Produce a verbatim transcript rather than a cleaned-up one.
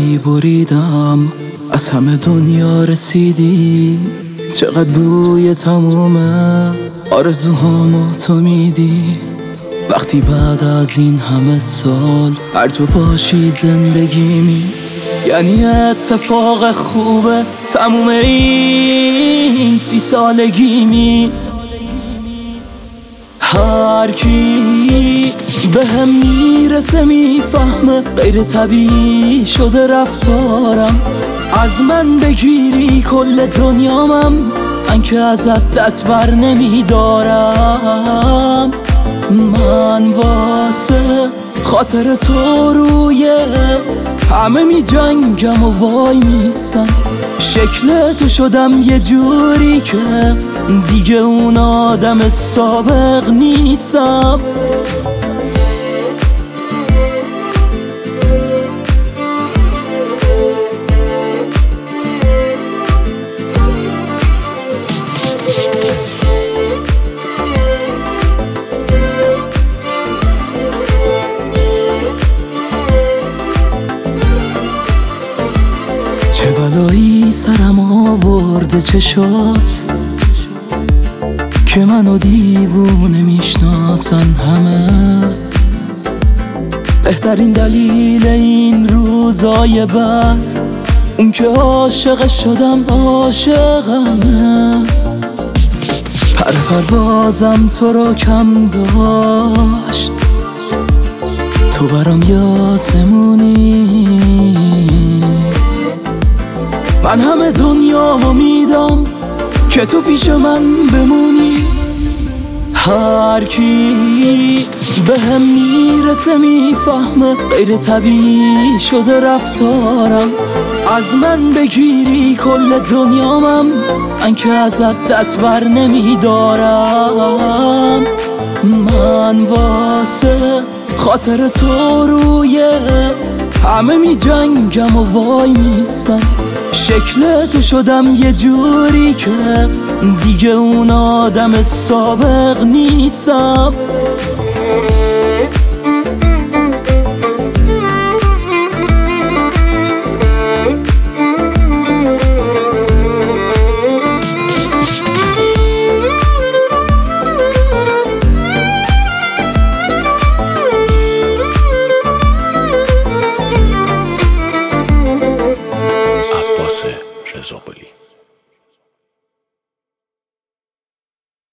وقتی بریدم از همه دنیا رسیدی، چقدر بوی تمومه آرزوهامو تو میدی. وقتی بعد از این همه سال هر جا باشی زندگیمی، یعنی اتفاق خوبه تموم این سی سالگیمی. هر کی به هم میرسه میفهمه غیر طبیعی شده رفتارم. از من بگیری کل دنیامم، من که ازت دست بر نمیدارم. من واسه خاطر تو روی همه می جنگم و وای میستم. شکل تو شدم یه جوری که دیگه اون آدم سابق نیستم. چه بلایی سرم آورده چشات که منو دیوونه میشناسن همه. بهترین دلیل این روزای بد اون که عاشق شدم عاشقمه. پر پروازم تو رو کم داشت، تو برام یاسمونی. من همه دنیامو میدم که تو پیش من بمونی. هر کی به هم میرسه میفهمه غیر طبیعی شده رفتارم. از من بگیری کل دنیامم، من که ازت دست بر نمیدارم. من واسه خاطر تو روی همه می جنگم و وای میستم. شکل تو شدم یه جوری که دیگه اون آدم سابق نیستم. رضا قلی